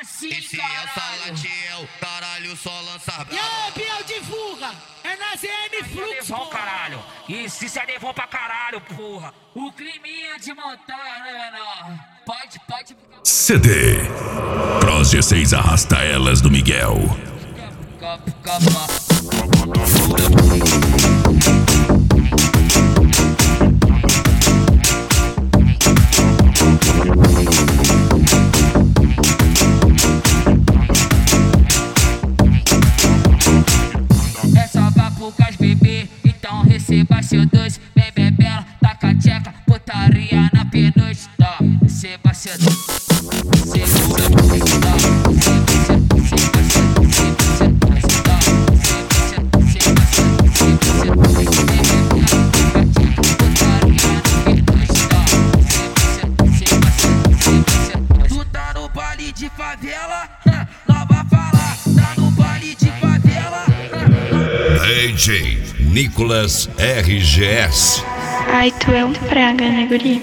assim, E se eu só latiu, caralho, só lança brava. E aí, Biel divulga, é na ZN Flux, Nevão, porra. caralho. Isso é nevão pra caralho, porra. O climinha de montanha, né, menor? Pode ficar. CD Cross G6 arrasta elas do Miguel. É só papucas, bebê, então receba seu doce. Vem bebela, taca tcheca, putaria na penugem. Tá, receba seu doce. Tu tá no baile de favela, nova falar, tá no baile de favela. DJ Nicolas RGS. Ai, tu é um praga, né, guri?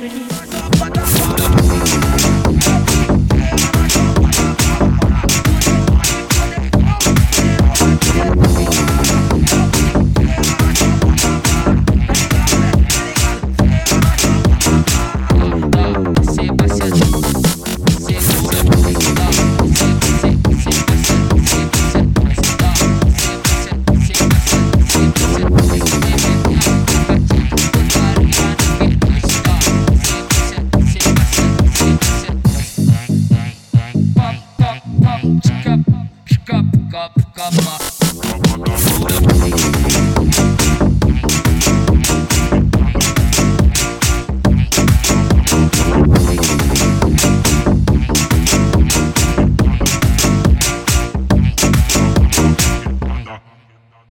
Come on.